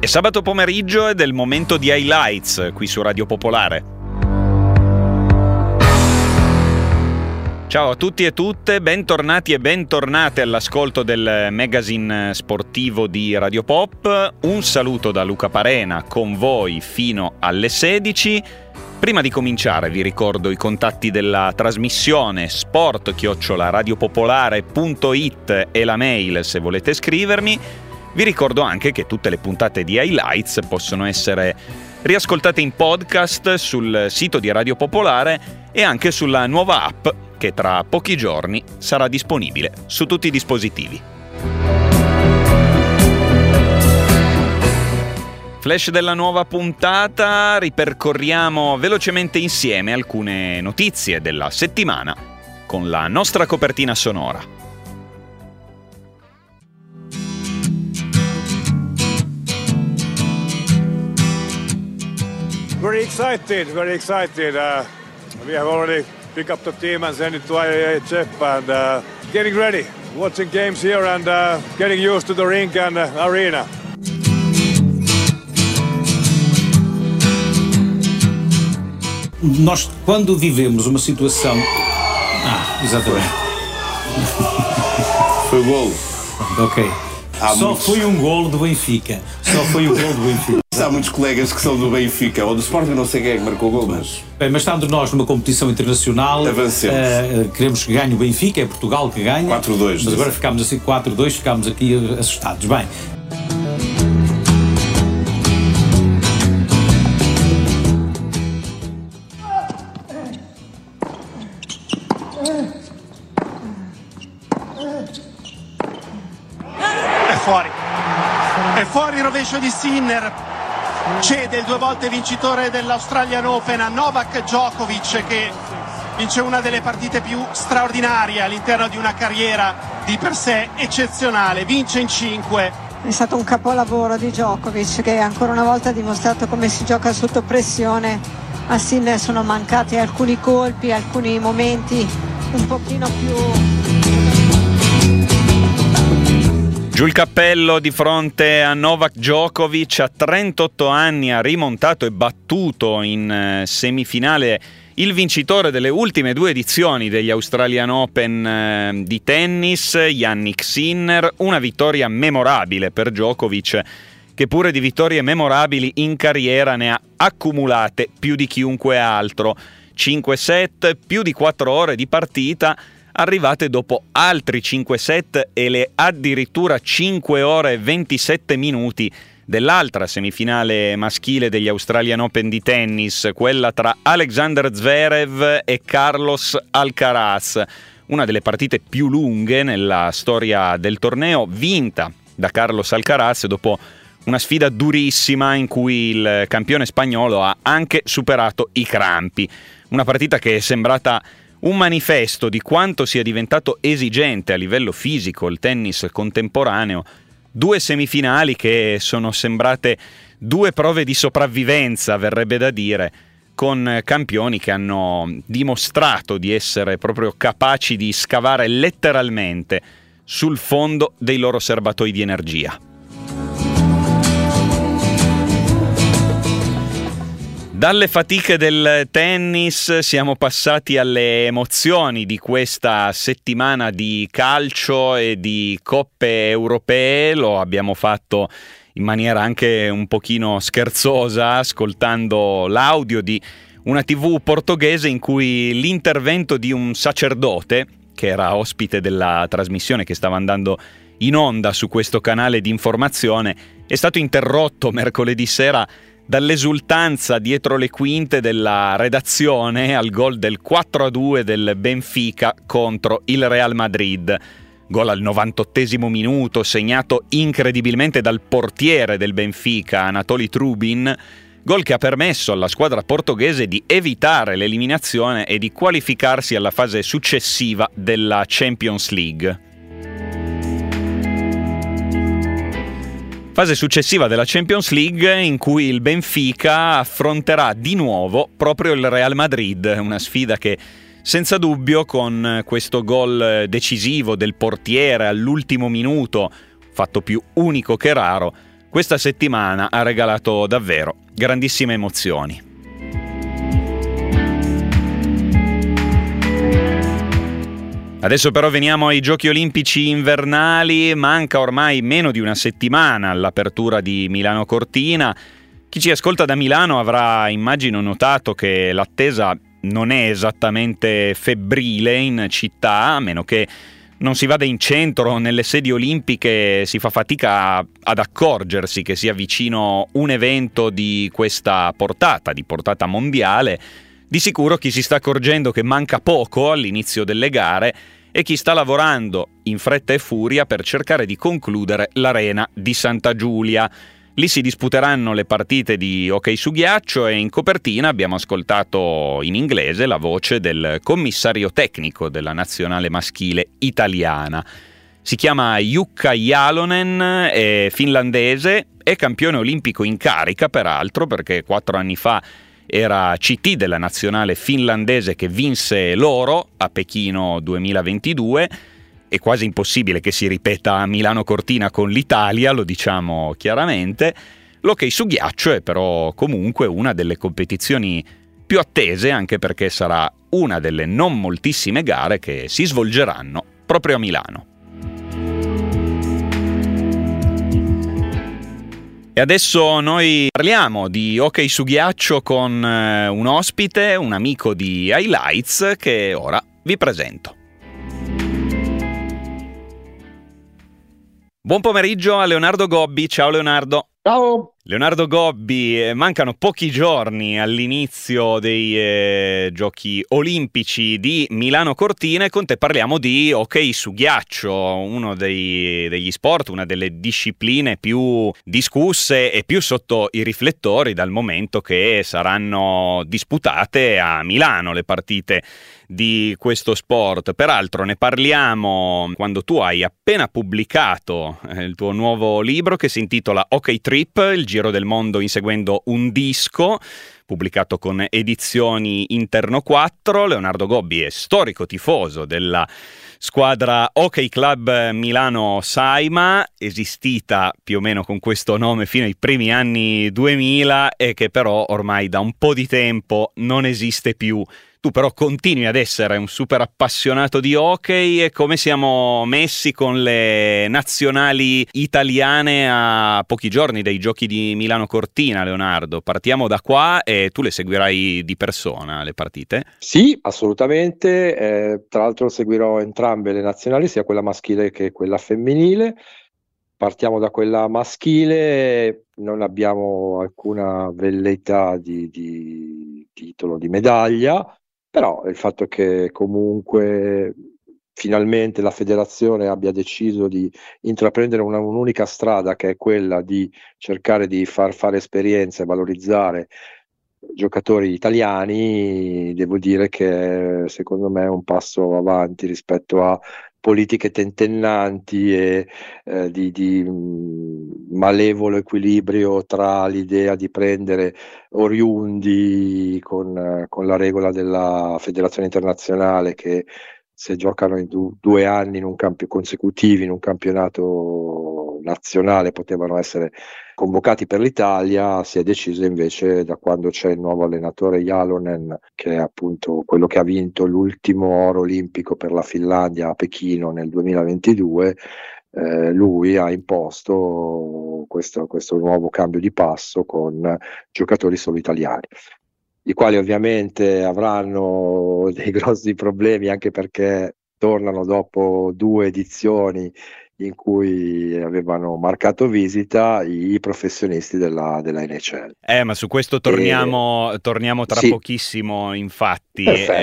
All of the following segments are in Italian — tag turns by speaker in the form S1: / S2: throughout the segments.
S1: sabato pomeriggio è del momento di highlights qui su Radio Popolare. Ciao a tutti e tutte, bentornati e bentornate all'ascolto del magazine sportivo di Radio Pop. Un saluto da Luca Parena con voi fino alle 16. Prima di cominciare vi ricordo i contatti della trasmissione sport@radiopopolare.it e la mail se volete scrivermi. Vi ricordo anche che tutte le puntate di Highlights possono essere riascoltate in podcast sul sito di Radio Popolare e anche sulla nuova app che tra pochi giorni sarà disponibile su tutti i dispositivi. Flash della nuova puntata, ripercorriamo velocemente insieme alcune notizie della settimana con la nostra copertina sonora.
S2: Very excited. We have already picked up the team and sent it to IHF and getting ready, watching games here and getting used to the rink and arena.
S3: Nós, quando vivemos uma situação... exatamente.
S4: Foi o golo.
S3: Ok. Só foi um golo do Benfica.
S4: Há muitos colegas que são do Benfica ou do Sporting, não sei quem é que marcou o golo, mas...
S3: Bem, mas estando nós numa competição internacional, queremos que ganhe o Benfica, é Portugal que ganha.
S4: 4-2.
S3: Mas agora ficámos assim 4-2, ficámos aqui assustados. Bem...
S5: È fuori il rovescio di Sinner, cede il 2 volte vincitore dell'Australian Open a Novak Djokovic, che vince una delle partite più straordinarie all'interno di una carriera di per sé eccezionale, vince in 5.
S6: È stato un capolavoro di Djokovic che ancora una volta ha dimostrato come si gioca sotto pressione. A Sinner sono mancati alcuni colpi, alcuni momenti un pochino più...
S1: Giù il cappello di fronte a Novak Djokovic, a 38 anni ha rimontato e battuto in semifinale il vincitore delle ultime 2 edizioni degli Australian Open di tennis, Jannik Sinner. Una vittoria memorabile per Djokovic, che pure di vittorie memorabili in carriera ne ha accumulate più di chiunque altro. 5 set, più di 4 ore di partita, arrivate dopo altri 5 set e le addirittura 5 ore e 27 minuti dell'altra semifinale maschile degli Australian Open di tennis, quella tra Alexander Zverev e Carlos Alcaraz, una delle partite più lunghe nella storia del torneo, vinta da Carlos Alcaraz dopo una sfida durissima in cui il campione spagnolo ha anche superato i crampi. Una partita che è sembrata un manifesto di quanto sia diventato esigente a livello fisico il tennis contemporaneo. 2 semifinali che sono sembrate 2 prove di sopravvivenza, verrebbe da dire, con campioni che hanno dimostrato di essere proprio capaci di scavare letteralmente sul fondo dei loro serbatoi di energia. Dalle fatiche del tennis siamo passati alle emozioni di questa settimana di calcio e di coppe europee. Lo abbiamo fatto in maniera anche un pochino scherzosa, ascoltando l'audio di una TV portoghese in cui l'intervento di un sacerdote, che era ospite della trasmissione che stava andando in onda su questo canale di informazione, è stato interrotto mercoledì sera dall'esultanza dietro le quinte della redazione al gol del 4-2 del Benfica contro il Real Madrid. Gol al 98esimo minuto, segnato incredibilmente dal portiere del Benfica, Anatoli Trubin, gol che ha permesso alla squadra portoghese di evitare l'eliminazione e di qualificarsi alla fase successiva della Champions League. Fase successiva della Champions League in cui il Benfica affronterà di nuovo proprio il Real Madrid, una sfida che senza dubbio con questo gol decisivo del portiere all'ultimo minuto, fatto più unico che raro, questa settimana ha regalato davvero grandissime emozioni. Adesso però veniamo ai Giochi Olimpici invernali. Manca ormai meno di una settimana all'apertura di Milano Cortina. Chi ci ascolta da Milano avrà, immagino, notato che l'attesa non è esattamente febbrile in città, a meno che non si vada in centro, nelle sedi olimpiche si fa fatica ad accorgersi che sia vicino un evento di questa portata, di portata mondiale. Di sicuro chi si sta accorgendo che manca poco all'inizio delle gare e chi sta lavorando in fretta e furia per cercare di concludere l'Arena di Santa Giulia. Lì si disputeranno le partite di hockey su ghiaccio e in copertina abbiamo ascoltato in inglese la voce del commissario tecnico della nazionale maschile italiana. Si chiama Jukka Jalonen, è finlandese, è campione olimpico in carica peraltro, perché 4 anni fa era CT della nazionale finlandese che vinse l'oro a Pechino 2022. È quasi impossibile che si ripeta a Milano Cortina con l'Italia, lo diciamo chiaramente. L'hockey su ghiaccio è però comunque una delle competizioni più attese, anche perché sarà una delle non moltissime gare che si svolgeranno proprio a Milano. E adesso noi parliamo di hockey su ghiaccio con un ospite, un amico di Highlights che ora vi presento. Buon pomeriggio a Leonardo Gobbi. Ciao Leonardo.
S7: Ciao.
S1: Leonardo Gobbi, mancano pochi giorni all'inizio dei Giochi Olimpici di Milano Cortina e con te parliamo di hockey su ghiaccio, uno degli sport, una delle discipline più discusse e più sotto i riflettori dal momento che saranno disputate a Milano le partite di questo sport. Peraltro ne parliamo quando tu hai appena pubblicato il tuo nuovo libro che si intitola Hockey Trip, il giro del mondo inseguendo un disco, pubblicato con Edizioni Interno 4. Leonardo Gobbi è storico tifoso della squadra Hockey Club Milano Saima, esistita più o meno con questo nome fino ai primi anni 2000 e che però ormai da un po' di tempo non esiste più. Tu però continui ad essere un super appassionato di hockey. E come siamo messi con le nazionali italiane a pochi giorni dai Giochi di Milano Cortina, Leonardo? Partiamo da qua e tu le seguirai di persona le partite?
S7: Sì, assolutamente. Tra l'altro seguirò entrambe le nazionali, sia quella maschile che quella femminile. Partiamo da quella maschile, non abbiamo alcuna velleità di titolo di medaglia, però il fatto che comunque finalmente la federazione abbia deciso di intraprendere un'unica strada, che è quella di cercare di far fare esperienza e valorizzare giocatori italiani, devo dire che secondo me è un passo avanti rispetto a politiche tentennanti e di malevolo equilibrio tra l'idea di prendere oriundi con la regola della federazione internazionale che se giocano in 2 anni consecutivi in un campionato nazionale potevano essere convocati per l'Italia. Si è deciso invece, da quando c'è il nuovo allenatore Jalonen, che è appunto quello che ha vinto l'ultimo oro olimpico per la Finlandia a Pechino nel 2022, lui ha imposto questo nuovo cambio di passo con giocatori solo italiani, i quali ovviamente avranno dei grossi problemi, anche perché tornano dopo 2 edizioni in cui avevano marcato visita i professionisti della NHL.
S1: Ma su questo torniamo tra pochissimo, infatti.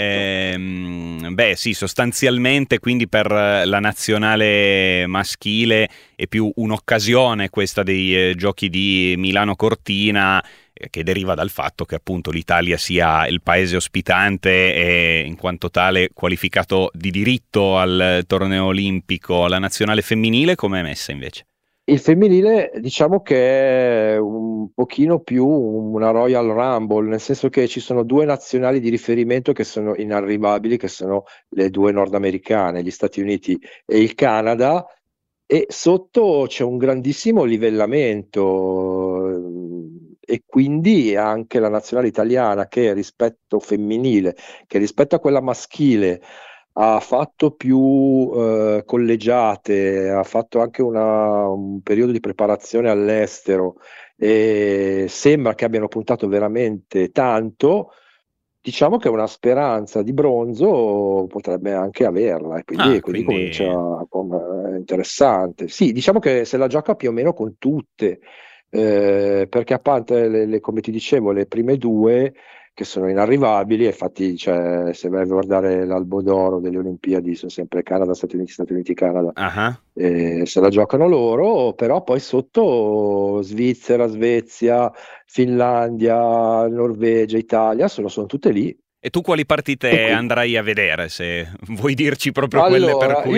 S1: Sì, sostanzialmente quindi per la nazionale maschile è più un'occasione questa dei Giochi di Milano Cortina, che deriva dal fatto che appunto l'Italia sia il paese ospitante e in quanto tale qualificato di diritto al torneo olimpico. La nazionale femminile come è messa invece?
S7: Il femminile diciamo che è un pochino più una Royal Rumble, nel senso che ci sono 2 nazionali di riferimento che sono inarrivabili, che sono le 2 nordamericane, gli Stati Uniti e il Canada, e sotto c'è un grandissimo livellamento, e quindi anche la nazionale italiana, che rispetto femminile, che rispetto a quella maschile ha fatto più collegiate, ha fatto anche un periodo di preparazione all'estero, e sembra che abbiano puntato veramente tanto. Diciamo che una speranza di bronzo potrebbe anche averla, e quindi comincia interessante. Sì, diciamo che se la gioca più o meno con tutte, perché a parte come ti dicevo, le prime due che sono inarrivabili, infatti, cioè, se vai a guardare l'albo d'oro delle Olimpiadi sono sempre Canada, Stati Uniti, Canada, se la giocano loro, però poi sotto Svizzera, Svezia, Finlandia, Norvegia, Italia sono tutte lì.
S1: E tu quali partite andrai a vedere, se vuoi dirci proprio quelle per cui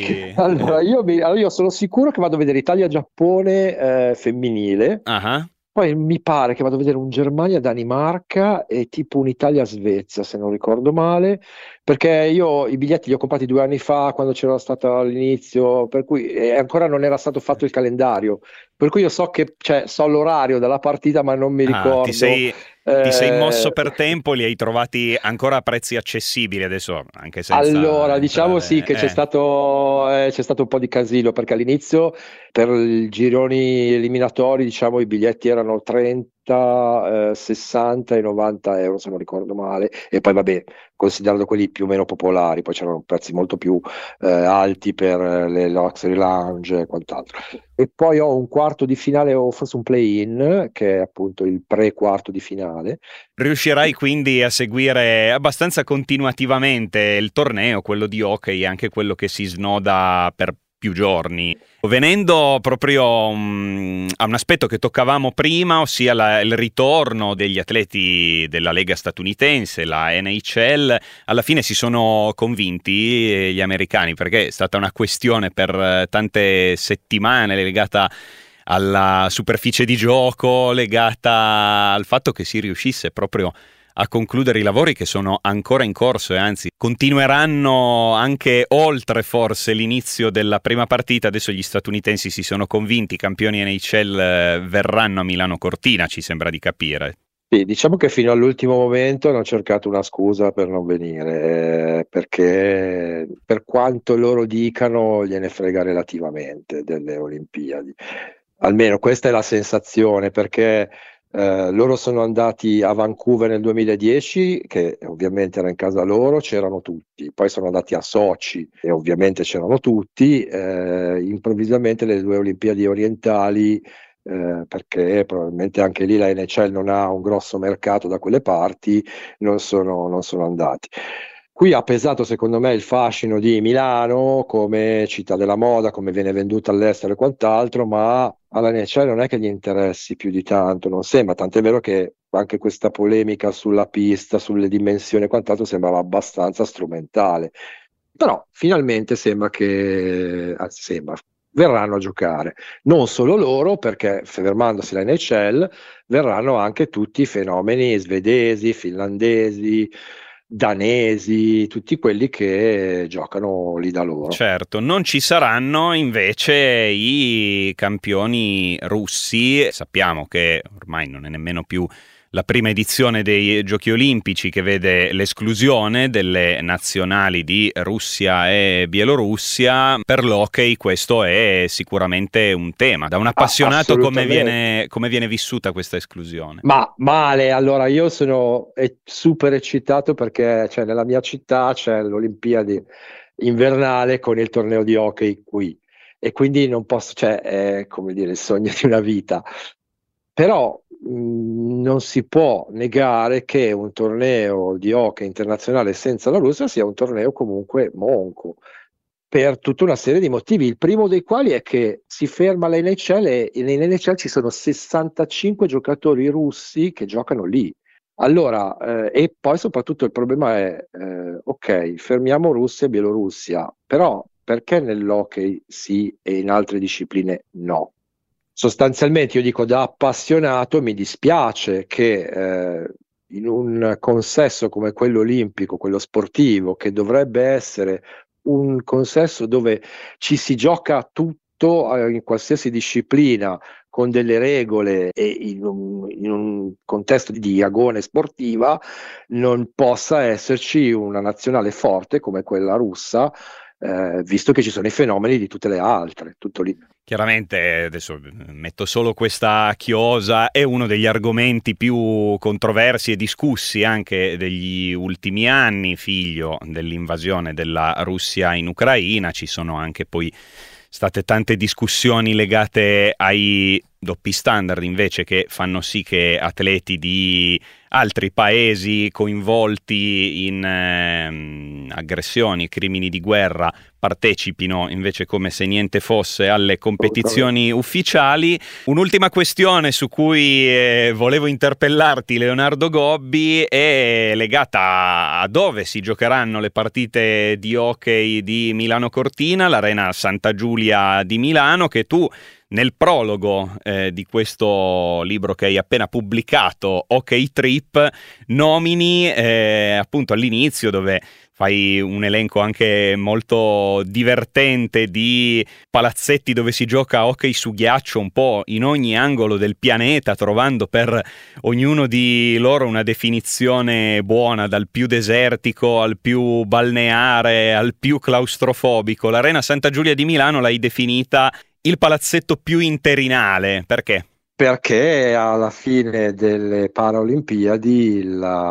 S7: io sono sicuro che vado a vedere Italia-Giappone femminile. Poi mi pare che vado a vedere un Germania-Danimarca e tipo un Italia-Svezia, se non ricordo male, perché io i biglietti li ho comprati 2 anni fa, quando c'era stato all'inizio, per cui ancora non era stato fatto il calendario, per cui io so l'orario della partita, ma non mi ricordo.
S1: Ti sei mosso per tempo, li hai trovati ancora a prezzi accessibili adesso, anche senza
S7: allora diciamo sì che c'è stato un po' di casino, perché all'inizio per i gironi eliminatori, diciamo, i biglietti erano 30, 60 e 90 euro, se non ricordo male, e poi vabbè, considerando quelli più o meno popolari, poi c'erano prezzi molto più alti per le luxury lounge e quant'altro. E poi ho un quarto di finale, o forse un play-in, che è appunto il pre-quarto di finale.
S1: Riuscirai quindi a seguire abbastanza continuativamente il torneo, quello di hockey, anche quello che si snoda per più giorni. Venendo proprio a un aspetto che toccavamo prima, ossia il ritorno degli atleti della Lega statunitense, la NHL, alla fine si sono convinti gli americani, perché è stata una questione per tante settimane legata alla superficie di gioco, legata al fatto che si riuscisse proprio a concludere i lavori che sono ancora in corso, e anzi continueranno anche oltre forse l'inizio della prima partita. Adesso gli statunitensi si sono convinti, i campioni NHL verranno a Milano Cortina, ci sembra di capire.
S7: Sì, diciamo che fino all'ultimo momento hanno cercato una scusa per non venire, perché per quanto loro dicano gliene frega relativamente delle Olimpiadi. Almeno questa è la sensazione, perché loro sono andati a Vancouver nel 2010, che ovviamente era in casa loro, c'erano tutti. Poi sono andati a Sochi e ovviamente c'erano tutti. Improvvisamente le 2 Olimpiadi orientali, perché probabilmente anche lì la NHL non ha un grosso mercato da quelle parti, non sono andati. Qui ha pesato secondo me il fascino di Milano come città della moda, come viene venduta all'estero e quant'altro, ma alla NHL non è che gli interessi più di tanto, non sembra, tant'è vero che anche questa polemica sulla pista, sulle dimensioni e quant'altro sembrava abbastanza strumentale. Però finalmente verranno a giocare. Non solo loro, perché fermandosi la NHL verranno anche tutti i fenomeni svedesi, finlandesi, danesi, tutti quelli che giocano lì da loro.
S1: Certo, non ci saranno invece i campioni russi. Sappiamo che ormai non è nemmeno più la prima edizione dei Giochi Olimpici che vede l'esclusione delle nazionali di Russia e Bielorussia. Per l'hockey questo è sicuramente un tema. Da un appassionato come viene vissuta questa esclusione?
S7: Ma male, allora io sono super eccitato perché nella mia città c'è l'Olimpiadi invernale con il torneo di hockey qui, e quindi non posso, è come dire il sogno di una vita. Però non si può negare che un torneo di hockey internazionale senza la Russia sia un torneo comunque monco, per tutta una serie di motivi, il primo dei quali è che si ferma la NHL e in NHL ci sono 65 giocatori russi che giocano lì. Allora, e poi soprattutto il problema è, ok, fermiamo Russia e Bielorussia, però perché nell'hockey sì e in altre discipline no? Sostanzialmente io dico, da appassionato mi dispiace che in un consesso come quello olimpico, quello sportivo, che dovrebbe essere un consesso dove ci si gioca tutto tutto in qualsiasi disciplina con delle regole e in un contesto di agone sportiva non possa esserci una nazionale forte come quella russa, visto che ci sono i fenomeni di tutte le altre, tutto lì.
S1: Chiaramente, adesso metto solo questa chiosa, è uno degli argomenti più controversi e discussi anche degli ultimi anni, figlio dell'invasione della Russia in Ucraina. Ci sono anche poi state tante discussioni legate ai doppi standard invece, che fanno sì che atleti di altri paesi coinvolti in aggressioni, crimini di guerra partecipino invece come se niente fosse alle competizioni ufficiali. Un'ultima questione su cui volevo interpellarti, Leonardo Gobbi, è legata a dove si giocheranno le partite di hockey di Milano Cortina, l'Arena Santa Giulia di Milano, che tu nel prologo di questo libro che hai appena pubblicato, Hockey Trip, nomini appunto all'inizio, dove fai un elenco anche molto divertente di palazzetti dove si gioca hockey su ghiaccio un po' in ogni angolo del pianeta, trovando per ognuno di loro una definizione buona, dal più desertico al più balneare al più claustrofobico. L'Arena Santa Giulia di Milano l'hai definita il palazzetto più interinale, perché?
S7: Perché alla fine delle Paralimpiadi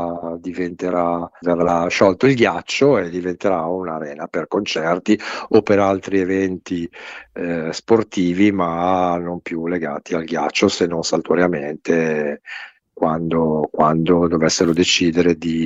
S7: verrà sciolto il ghiaccio e diventerà un'arena per concerti o per altri eventi sportivi, ma non più legati al ghiaccio, se non saltuariamente quando dovessero decidere di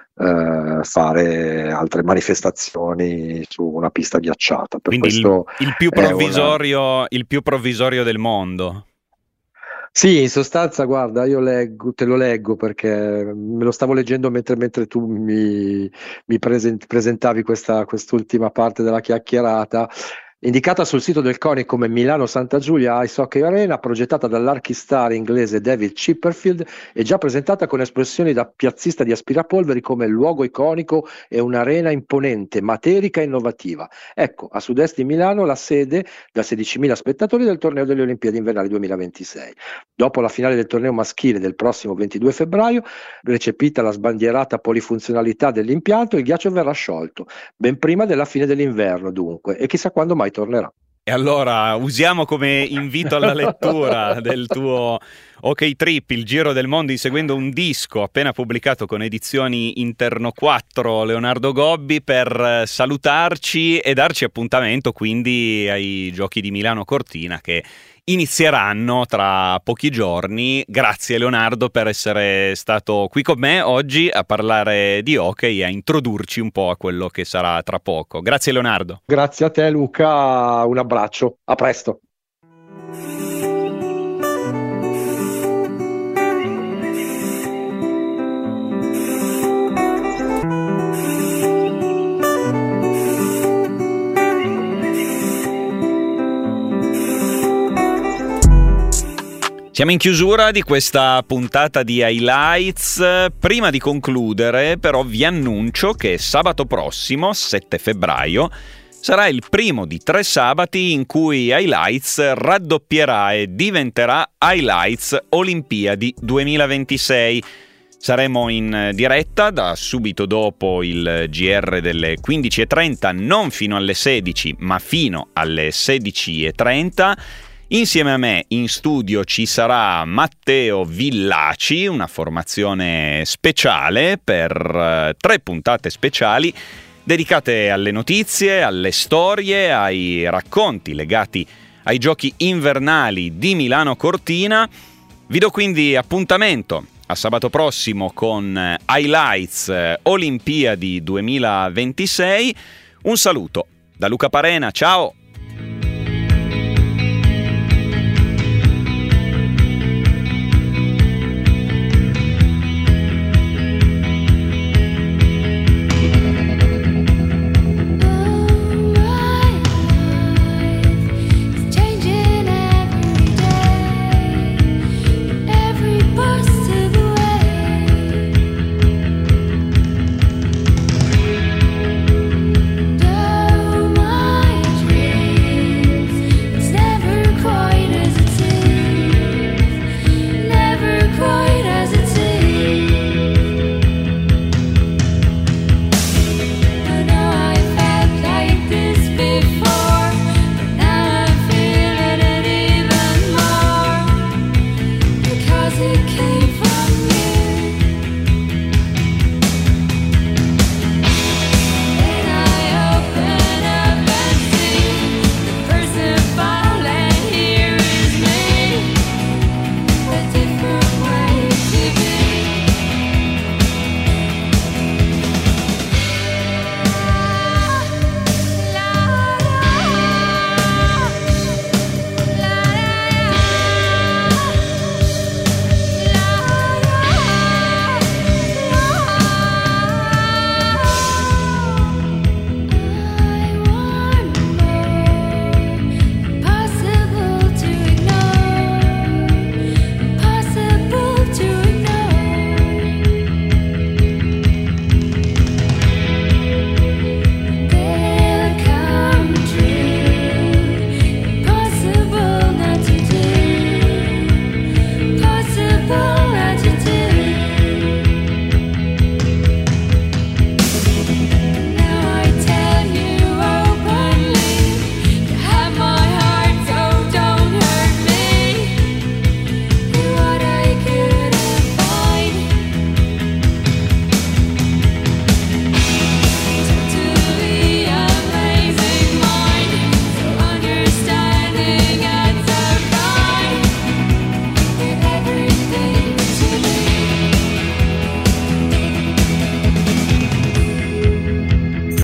S7: fare altre manifestazioni su una pista ghiacciata.
S1: Quindi il più provvisorio del mondo.
S7: Sì, in sostanza, guarda, io te lo leggo perché me lo stavo leggendo mentre tu mi presentavi quest'ultima parte della chiacchierata. Indicata sul sito del CONI come Milano Santa Giulia Ice Hockey Arena, progettata dall'archistar inglese David Chipperfield e già presentata con espressioni da piazzista di aspirapolveri come luogo iconico e un'arena imponente, materica e innovativa. Ecco, a sud-est di Milano la sede da 16.000 spettatori del torneo delle Olimpiadi invernali 2026. Dopo la finale del torneo maschile del prossimo 22 febbraio, recepita la sbandierata polifunzionalità dell'impianto, il ghiaccio verrà sciolto, ben prima della fine dell'inverno dunque, e chissà quando mai tornerà.
S1: E allora usiamo come invito alla lettura del tuo Hockey Trip, il giro del mondo inseguendo un disco, appena pubblicato con Edizioni Interno 4, Leonardo Gobbi, per salutarci e darci appuntamento quindi ai Giochi di Milano Cortina, che inizieranno tra pochi giorni. Grazie Leonardo per essere stato qui con me oggi a parlare di hockey e a introdurci un po' a quello che sarà tra poco. Grazie Leonardo.
S7: Grazie a te Luca, un abbraccio, a presto.
S1: Siamo in chiusura di questa puntata di Highlights. Prima di concludere, però, vi annuncio che sabato prossimo, 7 febbraio, sarà il primo di 3 sabati in cui Highlights raddoppierà e diventerà Highlights Olimpiadi 2026. Saremo in diretta da subito dopo il GR delle 15.30, non fino alle 16, ma fino alle 16.30. Insieme a me in studio ci sarà Matteo Villaci, una formazione speciale per 3 puntate speciali dedicate alle notizie, alle storie, ai racconti legati ai giochi invernali di Milano Cortina. Vi do quindi appuntamento a sabato prossimo con Highlights Olimpiadi 2026. Un saluto da Luca Parena, ciao!